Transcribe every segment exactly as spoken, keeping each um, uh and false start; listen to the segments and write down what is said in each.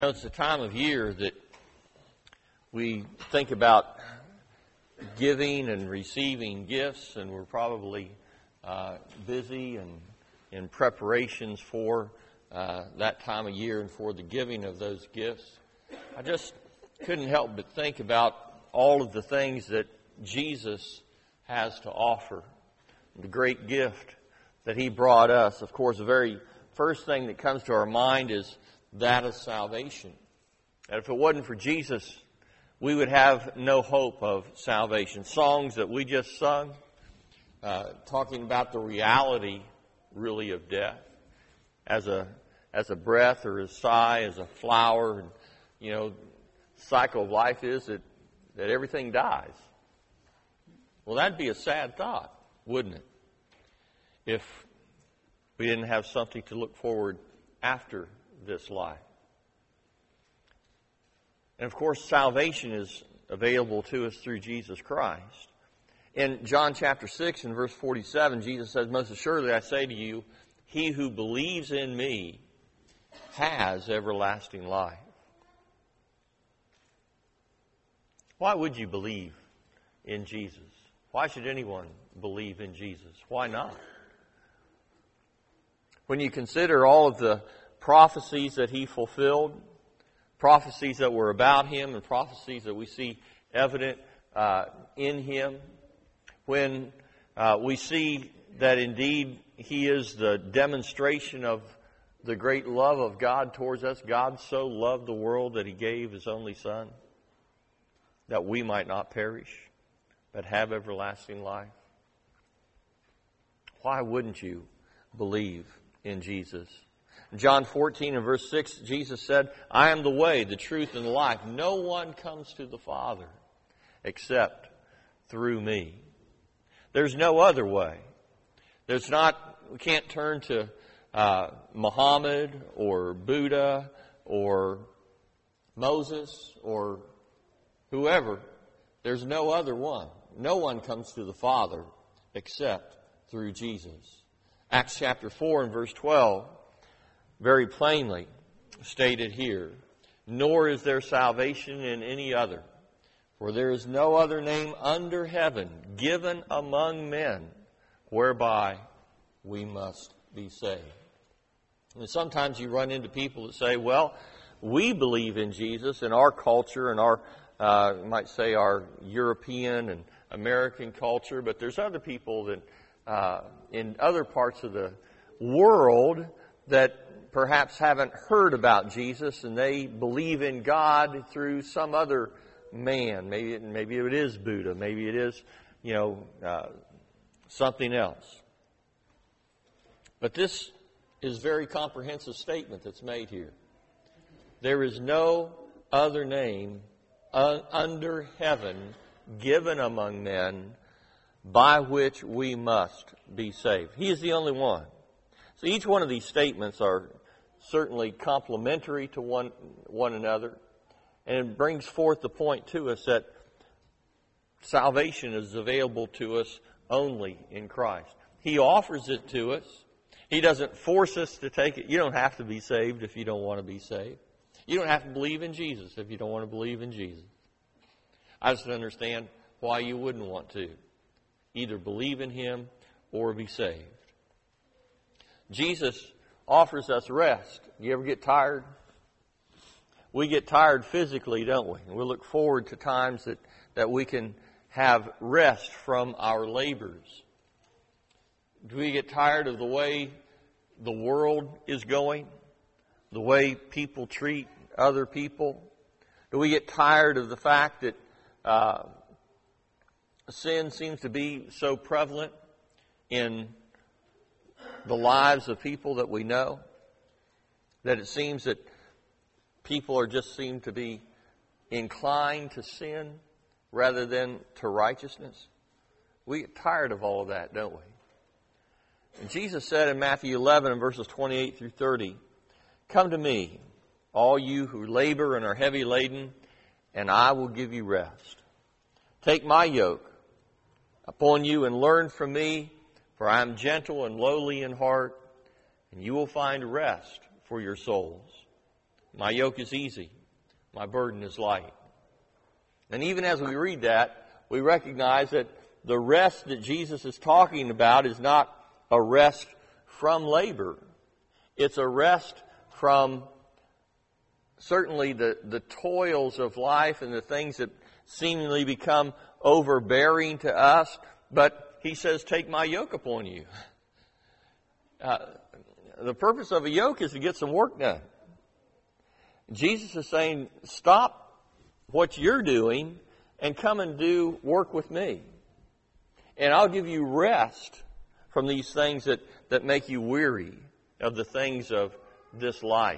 It's the time of year that we think about giving and receiving gifts, and we're probably uh, busy and in preparations for uh, that time of year and for the giving of those gifts. I just couldn't help but think about all of the things that Jesus has to offer, the great gift that He brought us. Of course, the very first thing that comes to our mind is that of salvation. And if it wasn't for Jesus, we would have no hope of salvation. Songs that we just sung, uh, talking about the reality, really, of death, as a as a breath or a sigh, as a flower. And, you know, the cycle of life is that that everything dies. Well, that'd be a sad thought, wouldn't it? If we didn't have something to look forward after this life. And of course, salvation is available to us through Jesus Christ. In John chapter six and verse forty-seven, Jesus says, "Most assuredly I say to you, he who believes in me has everlasting life." Why would you believe in Jesus? Why should anyone believe in Jesus? Why not? When you consider all of the prophecies that He fulfilled, prophecies that were about Him and prophecies that we see evident uh, in Him, when uh, we see that indeed He is the demonstration of the great love of God towards us. God so loved the world that He gave His only Son, that we might not perish, but have everlasting life. Why wouldn't you believe in Jesus? John fourteen and verse six, Jesus said, "I am the way, the truth, and the life. No one comes to the Father except through me." There's no other way. There's not, we can't turn to uh, Muhammad or Buddha or Moses or whoever. There's no other one. No one comes to the Father except through Jesus. Acts chapter four and verse twelve, very plainly stated here, "Nor is there salvation in any other, for there is no other name under heaven given among men whereby we must be saved." And sometimes you run into people that say, well, we believe in Jesus in our culture and our, uh, you might say our European and American culture, but there's other people that uh, in other parts of the world that perhaps haven't heard about Jesus, and they believe in God through some other man. Maybe it, maybe it is Buddha. Maybe it is, you know, uh, something else. But this is a very comprehensive statement that's made here. There is no other name uh, under heaven given among men by which we must be saved. He is the only one. So each one of these statements are certainly complementary to one, one another. And it brings forth the point to us that salvation is available to us only in Christ. He offers it to us. He doesn't force us to take it. You don't have to be saved if you don't want to be saved. You don't have to believe in Jesus if you don't want to believe in Jesus. I just don't understand why you wouldn't want to either believe in Him or be saved. Jesus offers us rest. You ever get tired? We get tired physically, don't we? And we look forward to times that, that we can have rest from our labors. Do we get tired of the way the world is going? The way people treat other people? Do we get tired of the fact that uh, sin seems to be so prevalent in the lives of people that we know, that it seems that people are just seem to be inclined to sin rather than to righteousness? We get tired of all of that, don't we? And Jesus said in Matthew eleven and verses twenty-eight through thirty, "Come to me, all you who labor and are heavy laden, and I will give you rest. Take my yoke upon you and learn from me, for I am gentle and lowly in heart, and you will find rest for your souls. My yoke is easy. My burden is light. And even as we read that, we recognize that the rest that Jesus is talking about is not a rest from labor. It's a rest from certainly the, the toils of life and the things that seemingly become overbearing to us. But he says, take my yoke upon you. Uh, the purpose of a yoke is to get some work done. Jesus is saying, stop what you're doing and come and do work with me. And I'll give you rest from these things that, that make you weary of the things of this life.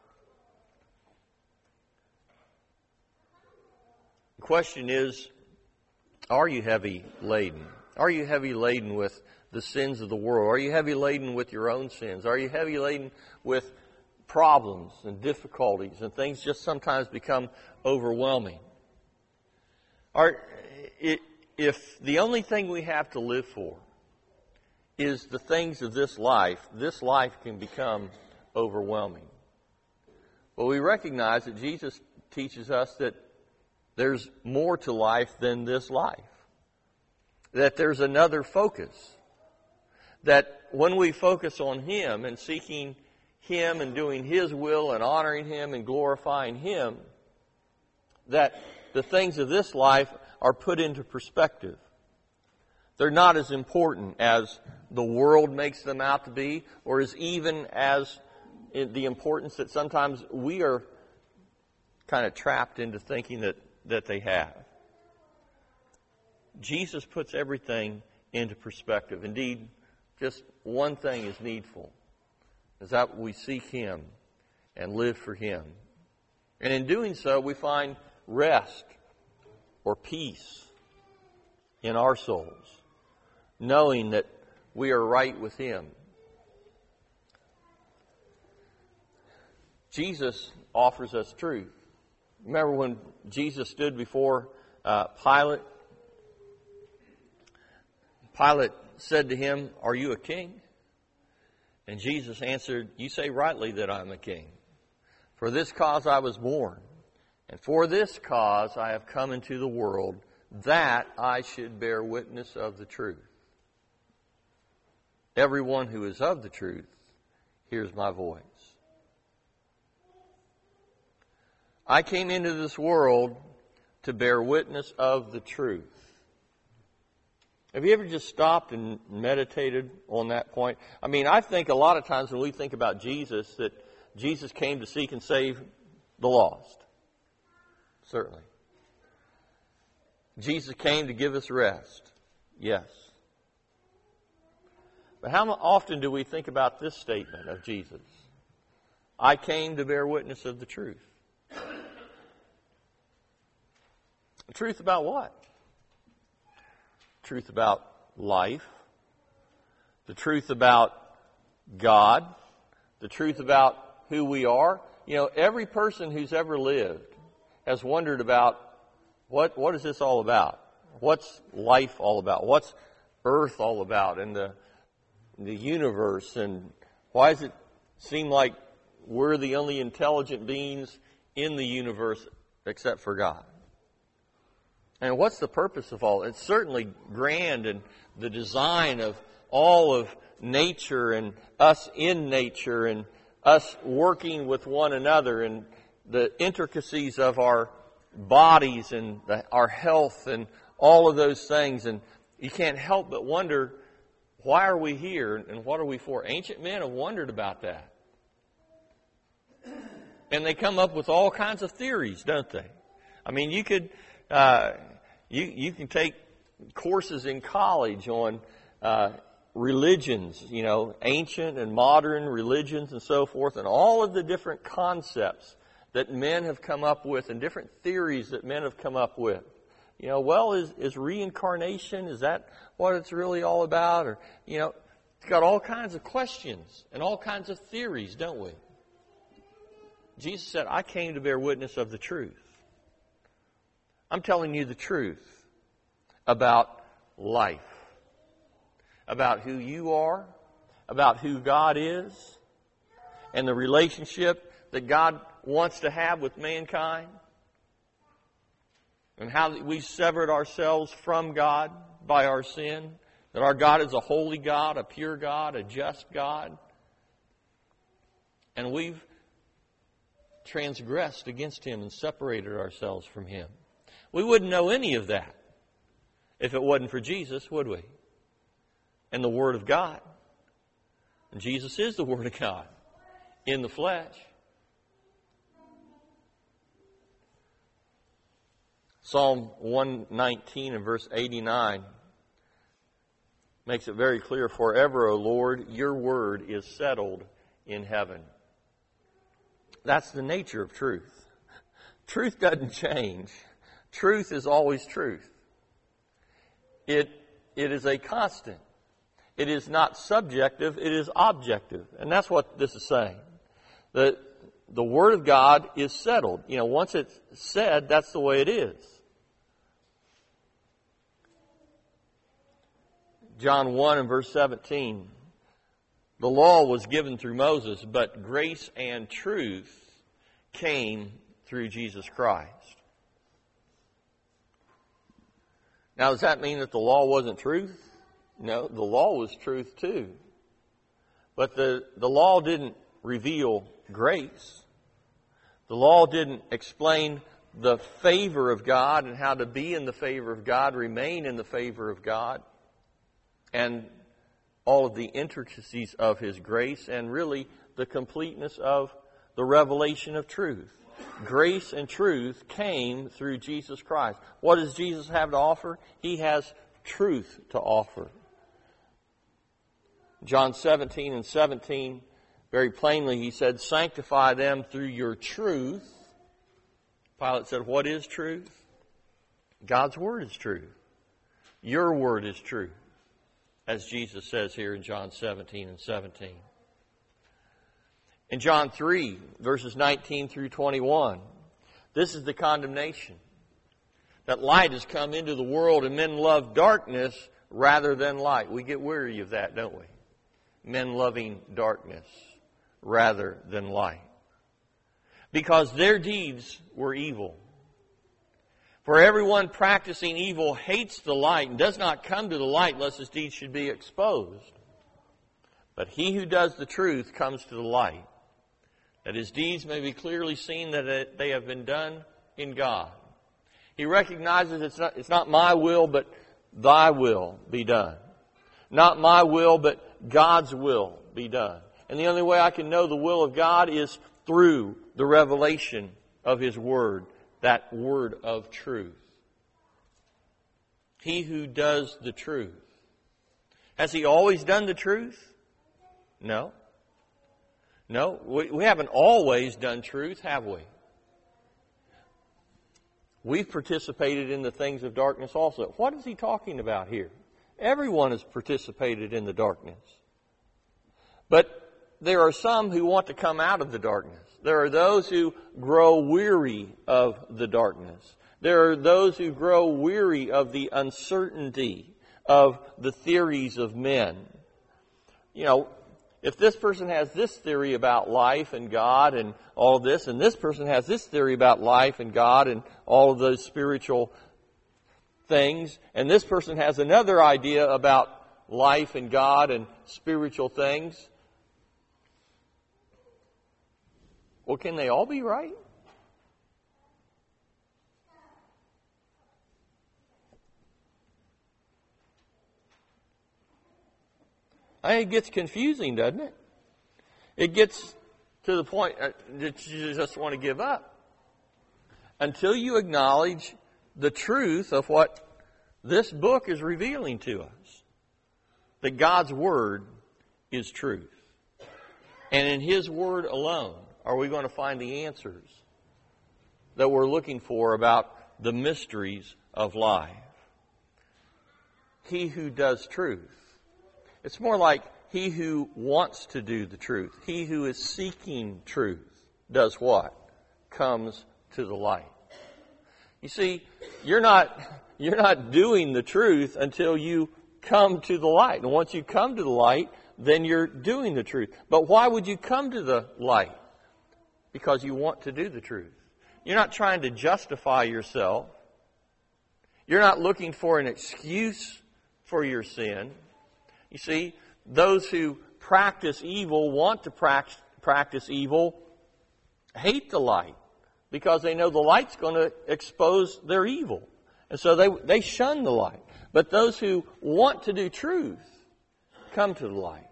The question is, are you heavy laden? Are you heavy laden with the sins of the world? Are you heavy laden with your own sins? Are you heavy laden with problems and difficulties and things just sometimes become overwhelming? Are, if the only thing we have to live for is the things of this life, this life can become overwhelming. Well, we recognize that Jesus teaches us that there's more to life than this life. That there's another focus. That when we focus on Him and seeking Him and doing His will and honoring Him and glorifying Him, that the things of this life are put into perspective. They're not as important as the world makes them out to be, or as even as the importance that sometimes we are kind of trapped into thinking that, that they have. Jesus puts everything into perspective. Indeed, just one thing is needful, is that we seek Him and live for Him. And in doing so, we find rest or peace in our souls, knowing that we are right with Him. Jesus offers us truth. Remember when Jesus stood before uh, Pilate? Pilate said to him, "Are you a king?" And Jesus answered, "You say rightly that I'm a king. For this cause I was born, and for this cause I have come into the world, that I should bear witness of the truth. Everyone who is of the truth hears my voice." I came into this world to bear witness of the truth. Have you ever just stopped and meditated on that point? I mean, I think a lot of times when we think about Jesus, that Jesus came to seek and save the lost. Certainly. Jesus came to give us rest. Yes. But how often do we think about this statement of Jesus? I came to bear witness of the truth. The truth about what? Truth about life. The truth about God. The truth about who we are. You know, every person who's ever lived has wondered about what what is this all about? What's life all about? What's earth all about? And the the universe, and why does it seem like we're the only intelligent beings in the universe except for God? And what's the purpose of all? It's certainly grand, and the design of all of nature and us in nature and us working with one another and the intricacies of our bodies and the, our health and all of those things. And you can't help but wonder, why are we here and what are we for? Ancient men have wondered about that. And they come up with all kinds of theories, don't they? I mean, you could... Uh, you you can take courses in college on uh, religions, you know, ancient and modern religions and so forth, and all of the different concepts that men have come up with and different theories that men have come up with. You know, well, is, is reincarnation, is that what it's really all about? Or, you know, it's got all kinds of questions and all kinds of theories, don't we? Jesus said, I came to bear witness of the truth. I'm telling you the truth about life, about who you are, about who God is, and the relationship that God wants to have with mankind, and how we severed ourselves from God by our sin, that our God is a holy God, a pure God, a just God, and we've transgressed against Him and separated ourselves from Him. We wouldn't know any of that if it wasn't for Jesus, would we? And the Word of God. And Jesus is the Word of God in the flesh. Psalm one nineteen and verse eighty-nine makes it very clear, forever, O Lord, your word is settled in heaven. That's the nature of truth. Truth doesn't change. Truth is always truth. It, it is a constant. It is not subjective, it is objective. And that's what this is saying. The, the Word of God is settled. You know, once it's said, that's the way it is. John one and verse seventeen. The law was given through Moses, but grace and truth came through Jesus Christ. Now, does that mean that the law wasn't truth? No, the law was truth too. But the, the law didn't reveal grace. The law didn't explain the favor of God and how to be in the favor of God, remain in the favor of God, and all of the intricacies of His grace, and really the completeness of the revelation of truth. Grace and truth came through Jesus Christ. What does Jesus have to offer? He has truth to offer. John seventeen and seventeen, very plainly, He said, sanctify them through your truth. Pilate said, what is truth? God's Word is truth. Your Word is truth, as Jesus says here in John seventeen and seventeen. In John three, verses nineteen through twenty-one, this is the condemnation. That light has come into the world and men love darkness rather than light. We get weary of that, don't we? Men loving darkness rather than light. Because their deeds were evil. For everyone practicing evil hates the light and does not come to the light lest his deeds should be exposed. But he who does the truth comes to the light, that his deeds may be clearly seen that they have been done in God. He recognizes it's not, it's not my will, but thy will be done. Not my will, but God's will be done. And the only way I can know the will of God is through the revelation of His Word, that Word of truth. He who does the truth. Has He always done the truth? No. No, we, we haven't always done truth, have we? We've participated in the things of darkness also. What is He talking about here? Everyone has participated in the darkness. But there are some who want to come out of the darkness. There are those who grow weary of the darkness. There are those who grow weary of the uncertainty of the theories of men. You know, if this person has this theory about life and God and all of this, and this person has this theory about life and God and all of those spiritual things, and this person has another idea about life and God and spiritual things, well, can they all be right? I think it gets confusing, doesn't it? It gets to the point that you just want to give up. Until you acknowledge the truth of what this book is revealing to us. That God's Word is truth. And in His Word alone are we going to find the answers that we're looking for about the mysteries of life. He who does truth. It's more like he who wants to do the truth. He who is seeking truth does what? Comes to the light. You see, you're not, you're not doing the truth until you come to the light. And once you come to the light, then you're doing the truth. But why would you come to the light? because you want to do the truth. You're not trying to justify yourself. You're not looking for an excuse for your sin. You see, those who practice evil, want to practice evil, hate the light because they know the light's going to expose their evil. And so they, they shun the light. But those who want to do truth come to the light.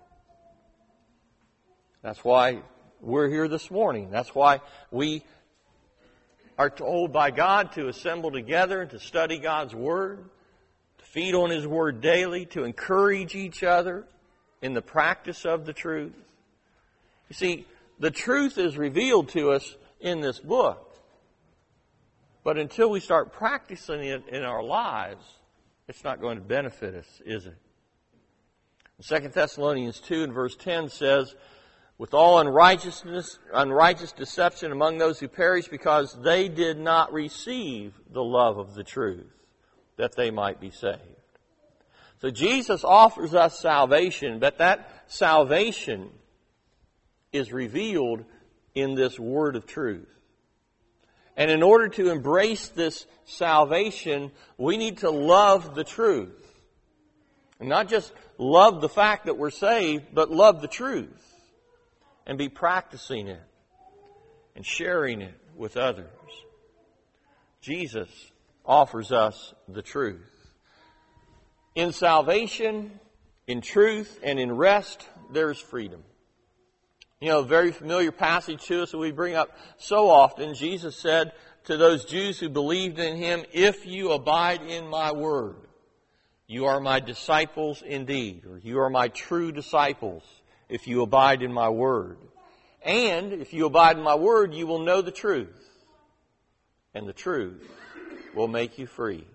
That's why we're here this morning. That's why we are told by God to assemble together, to study God's Word, to feed on His Word daily, to encourage each other in the practice of the truth. You see, the truth is revealed to us in this book. But until we start practicing it in our lives, it's not going to benefit us, is it? Second Thessalonians two and verse ten says, with all unrighteousness, unrighteous deception among those who perish, because they did not receive the love of the truth, that they might be saved. So Jesus offers us salvation, but that salvation is revealed in this word of truth. And in order to embrace this salvation, we need to love the truth. And not just love the fact that we're saved, but love the truth. And be practicing it and sharing it with others. Jesus offers us the truth. In salvation, in truth, and in rest, there's freedom. You know, a very familiar passage to us that we bring up so often. Jesus said to those Jews who believed in Him, if you abide in my word, you are my disciples indeed, or you are my true disciples if you abide in my word. And if you abide in my word, you will know the truth. And the truth will make you free.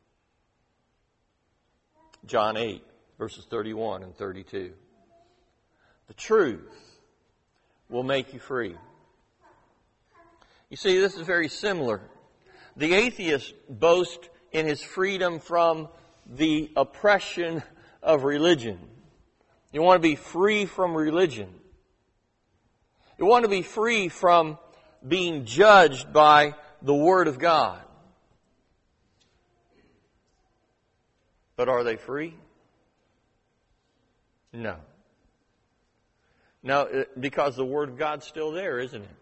John eight, verses thirty-one and thirty-two. The truth will make you free. You see, this is very similar. The atheist boasts in his freedom from the oppression of religion. You want to be free from religion. You want to be free from being judged by the Word of God. But are they free? No. No, because the Word of God's still there, isn't it?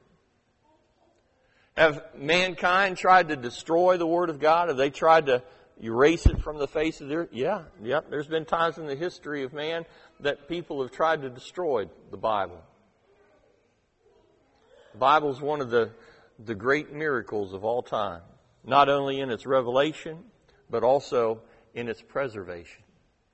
Have mankind tried to destroy the Word of God? Have they tried to erase it from the face of the earth? Yeah, yeah. There's been times in the history of man that people have tried to destroy the Bible. The Bible is one of the, the great miracles of all time. Not only in its revelation, but also in its preservation.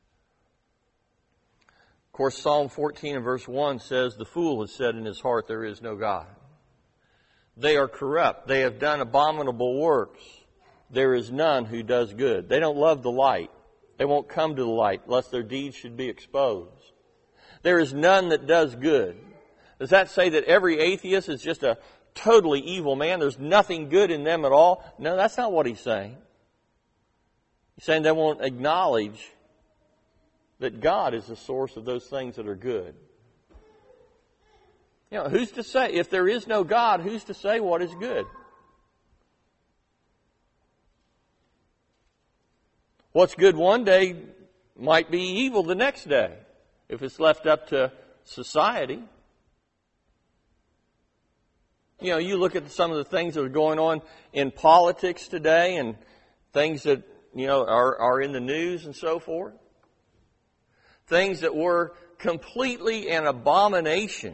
Of course, Psalm fourteen and verse one says, the fool has said in his heart, there is no God. They are corrupt. They have done abominable works. There is none who does good. They don't love the light. They won't come to the light, lest their deeds should be exposed. There is none that does good. Does that say that every atheist is just a totally evil man? There's nothing good in them at all? No, that's not what he's saying. He's saying they won't acknowledge that God is the source of those things that are good. You know, who's to say, if there is no God, who's to say what is good? What's good one day might be evil the next day if it's left up to society. You know, you look at some of the things that are going on in politics today and things that, you know, are, are in the news and so forth. Things that were completely an abomination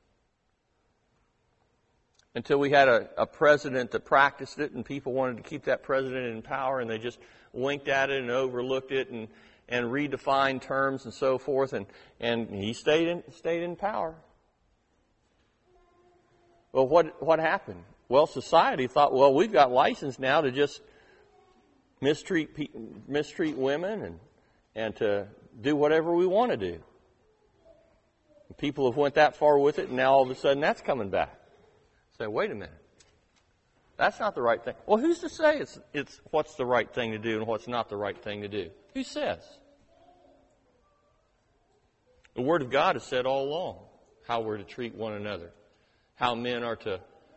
until we had a, a president that practiced it and people wanted to keep that president in power and they just winked at it and overlooked it and, and redefined terms and so forth, and, and he stayed in, stayed in power. Well, what, what happened? Well, society thought, well, we've got license now to just mistreat pe- mistreat women and, and to do whatever we want to do. People have went that far with it, and now all of a sudden that's coming back. Say, wait a minute. That's not the right thing. Well, who's to say it's it's what's the right thing to do and what's not the right thing to do? Who says? The Word of God has said all along how we're to treat one another, how men are to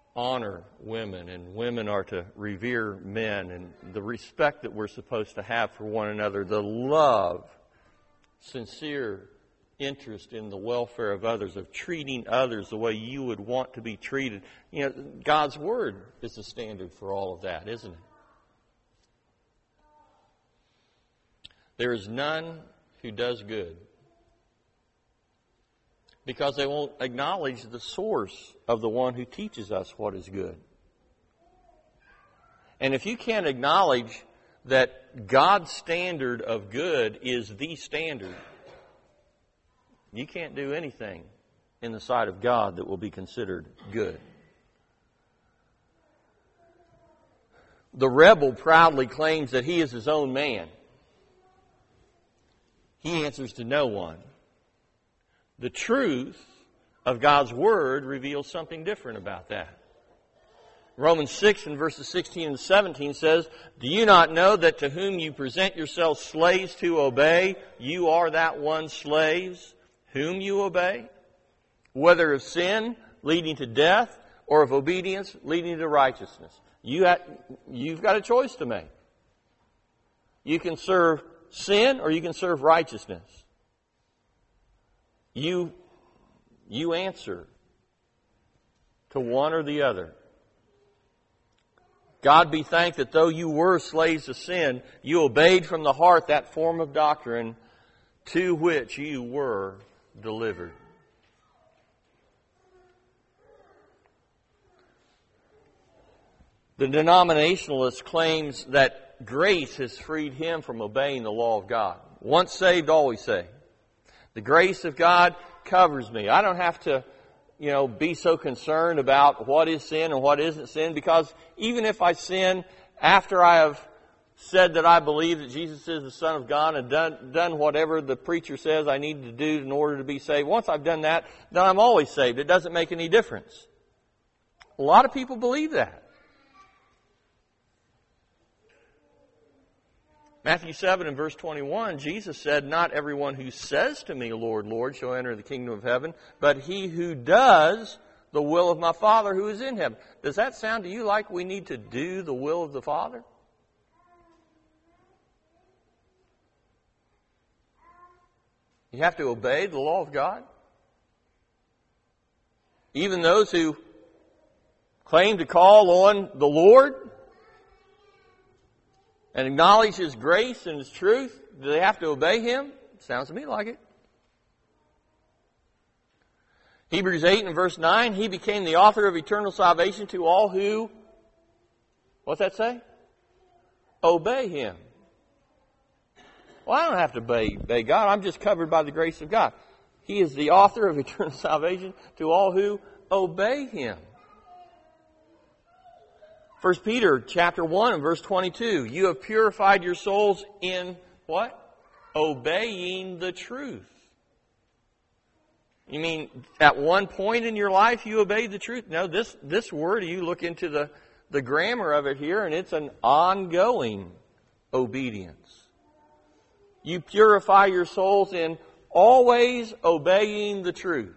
honor women, and women are to revere men, and the respect that we're supposed to have for one another, the love, sincere interest in the welfare of others, of treating others the way you would want to be treated. You know, God's Word is the standard for all of that, isn't it? There is none who does good because they won't acknowledge the source of the one who teaches us what is good. And if you can't acknowledge that God's standard of good is the standard, you can't do anything in the sight of God that will be considered good. The rebel proudly claims that he is his own man. He answers to no one. The truth of God's Word reveals something different about that. Romans six and verses sixteen and seventeen says, "Do you not know that to whom you present yourselves slaves to obey, you are that one slaves whom you obey? Whether of sin leading to death or of obedience leading to righteousness." You have, you've got a choice to make. You can serve sin or you can serve righteousness. You, you answer to one or the other. God be thanked that though you were slaves to sin, you obeyed from the heart that form of doctrine to which you were delivered. The denominationalist claims that grace has freed him from obeying the law of God. Once saved, always saved. The grace of God covers me. I don't have to, you know, be so concerned about what is sin and what isn't sin, because even if I sin after I have said that I believe that Jesus is the Son of God and done, done whatever the preacher says I need to do in order to be saved, once I've done that, then I'm always saved. It doesn't make any difference. A lot of people believe that. Matthew seven and verse twenty-one, Jesus said, "Not everyone who says to me, 'Lord, Lord,' shall enter the kingdom of heaven, but he who does the will of my Father who is in heaven." Does that sound to you like we need to do the will of the Father? You have to obey the law of God? Even those who claim to call on the Lord and acknowledge His grace and His truth, do they have to obey Him? Sounds to me like it. Hebrews eight and verse nine, He became the author of eternal salvation to all who, what's that say? Obey Him. Well, I don't have to obey, obey God. I'm just covered by the grace of God. He is the author of eternal salvation to all who obey Him. First Peter chapter one and verse twenty-two. You have purified your souls in what? Obeying the truth. You mean at one point in your life you obeyed the truth? No, this, this word, you look into the, the grammar of it here, and it's an ongoing obedience. You purify your souls in always obeying the truth.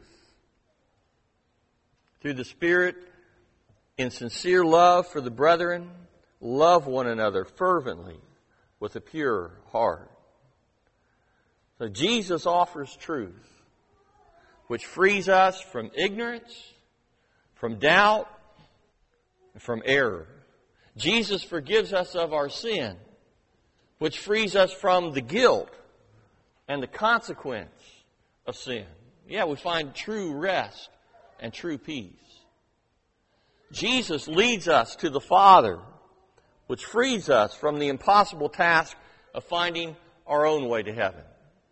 Through the Spirit, in sincere love for the brethren, love one another fervently with a pure heart. So Jesus offers truth, which frees us from ignorance, from doubt, and from error. Jesus forgives us of our sin, which frees us from the guilt and the consequence of sin. Yeah, we find true rest and true peace. Jesus leads us to the Father, which frees us from the impossible task of finding our own way to heaven.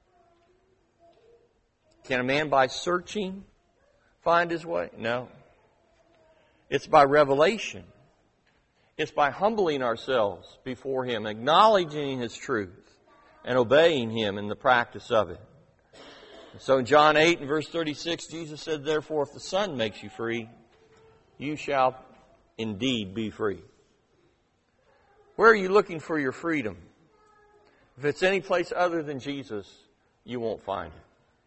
Can a man by searching find his way? No. It's by revelation. It's by humbling ourselves before Him, acknowledging His truth, and obeying Him in the practice of it. So in John eight and verse thirty-six, Jesus said, "Therefore, if the Son makes you free, you shall indeed be free." Where are you looking for your freedom? If it's any place other than Jesus, you won't find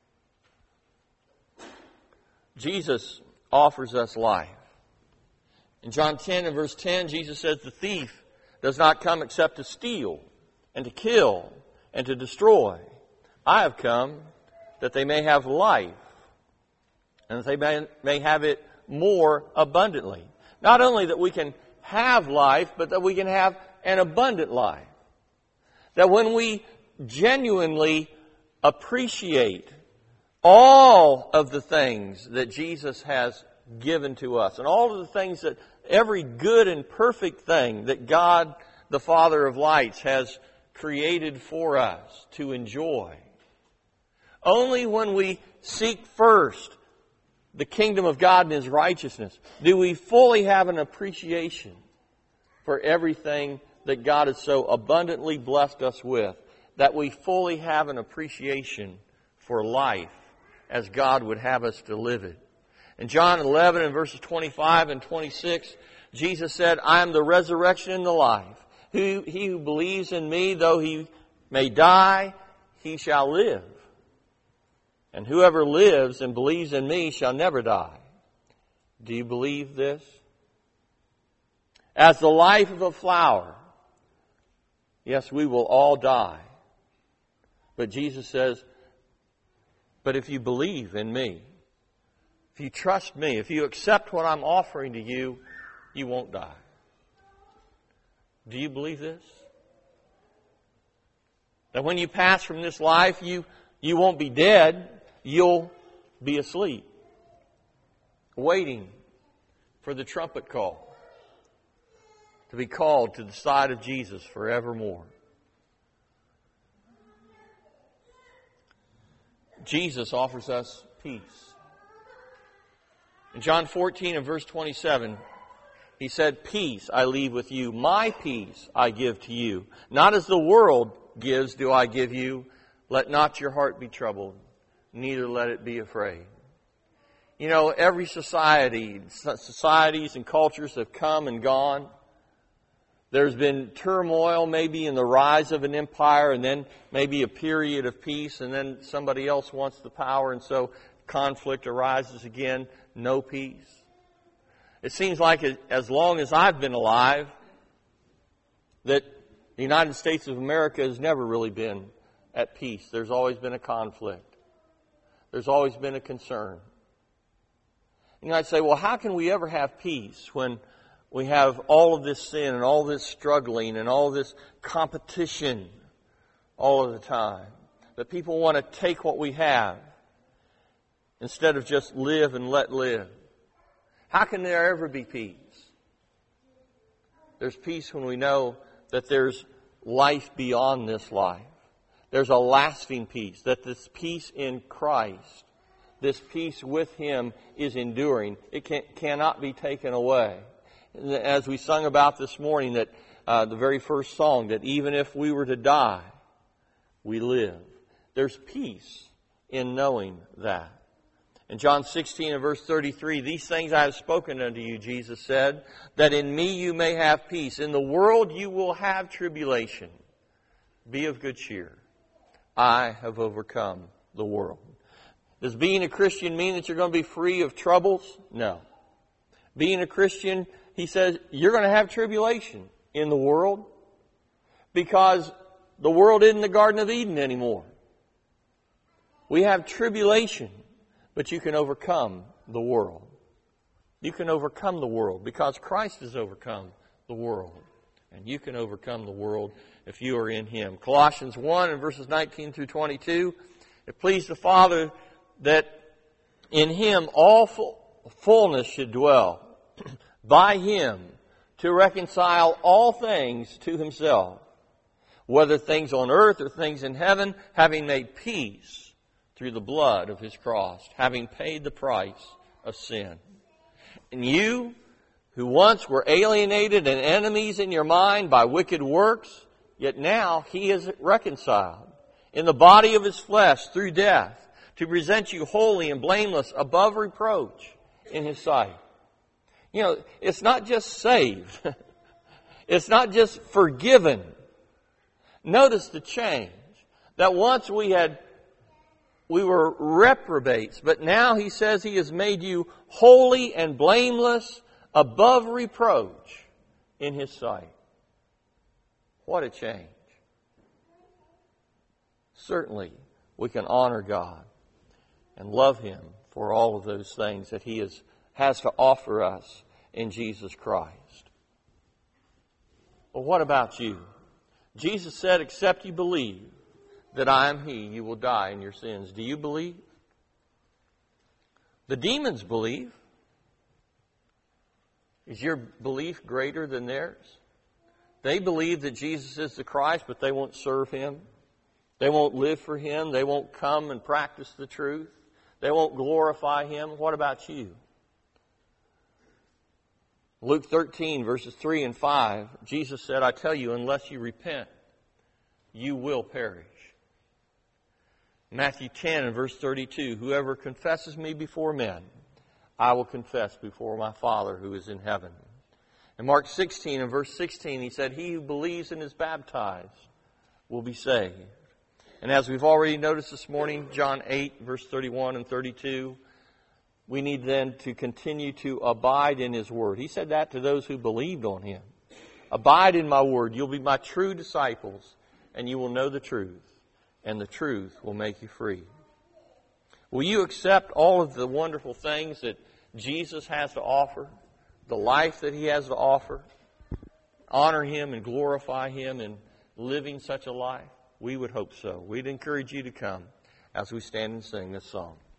it. Jesus offers us life. In John ten and verse ten, Jesus says, the thief does not come except to steal and to kill and to destroy. I have come that they may have life, and that they may, may have it more abundantly. Not only that we can have life, but that we can have an abundant life. That when we genuinely appreciate all of the things that Jesus has given to us, and all of the things that every good and perfect thing that God, the Father of lights, has created for us to enjoy. Only when we seek first the kingdom of God and His righteousness do we fully have an appreciation for everything that God has so abundantly blessed us with, that we fully have an appreciation for life as God would have us to live it. In John eleven and verses twenty-five and twenty-six, Jesus said, I am the resurrection and the life. He, he who believes in me, though he may die, he shall live. And whoever lives and believes in me shall never die. Do you believe this? As the life of a flower, yes, we will all die. But Jesus says, but if you believe in me, if you trust me, if you accept what I'm offering to you, you won't die. Do you believe this? That when you pass from this life, you, you won't be dead, you'll be asleep, waiting for the trumpet call to be called to the side of Jesus forevermore. Jesus offers us peace. In John fourteen and verse twenty-seven, He said, peace I leave with you, my peace I give to you. Not as the world gives do I give you. Let not your heart be troubled, neither let it be afraid. You know, every society, societies and cultures have come and gone. There's been turmoil maybe in the rise of an empire, and then maybe a period of peace, and then somebody else wants the power, and so conflict arises again. No peace. It seems like as long as I've been alive, that the United States of America has never really been at peace. There's always been a conflict. There's always been a concern. And I'd say, well, how can we ever have peace when we have all of this sin and all this struggling and all this competition all of the time? That people want to take what we have instead of just live and let live. How can there ever be peace? There's peace when we know that there's life beyond this life. There's a lasting peace, that this peace in Christ, this peace with Him is enduring. It can, cannot be taken away. As we sung about this morning, that uh, the very first song, that even if we were to die, we live. There's peace in knowing that. In John sixteen and verse thirty-three, these things I have spoken unto you, Jesus said, that in me you may have peace. In the world you will have tribulation. Be of good cheer. I have overcome the world. Does being a Christian mean that you're going to be free of troubles? No. Being a Christian, he says, you're going to have tribulation in the world because the world isn't the Garden of Eden anymore. We have tribulation. But you can overcome the world. You can overcome the world because Christ has overcome the world. And you can overcome the world if you are in Him. Colossians one and verses nineteen through twenty-two. It pleased the Father that in Him all fullness should dwell. By Him to reconcile all things to Himself. Whether things on earth or things in heaven, having made peace through the blood of His cross, having paid the price of sin. And you, who once were alienated and enemies in your mind by wicked works, yet now He is reconciled in the body of His flesh through death, to present you holy and blameless above reproach in His sight. You know, it's not just saved. It's not just forgiven. Notice the change. That once we had We were reprobates, but now He says He has made you holy and blameless above reproach in His sight. What a change. Certainly, we can honor God and love Him for all of those things that He is, has to offer us in Jesus Christ. But what about you? Jesus said, except you believe that I am He, you will die in your sins. Do you believe? The demons believe. Is your belief greater than theirs? They believe that Jesus is the Christ, but they won't serve Him. They won't live for Him. They won't come and practice the truth. They won't glorify Him. What about you? Luke thirteen, verses three and five, Jesus said, I tell you, unless you repent, you will perish. Matthew ten and verse thirty-two, whoever confesses me before men, I will confess before my Father who is in heaven. In Mark sixteen and verse sixteen, He said, he who believes and is baptized will be saved. And as we've already noticed this morning, John eight, verse thirty-one and thirty-two, we need then to continue to abide in His Word. He said that to those who believed on Him. Abide in my Word. You'll be my true disciples, and you will know the truth, and the truth will make you free. Will you accept all of the wonderful things that Jesus has to offer, the life that He has to offer, honor Him and glorify Him in living such a life? We would hope so. We'd encourage you to come as we stand and sing this song.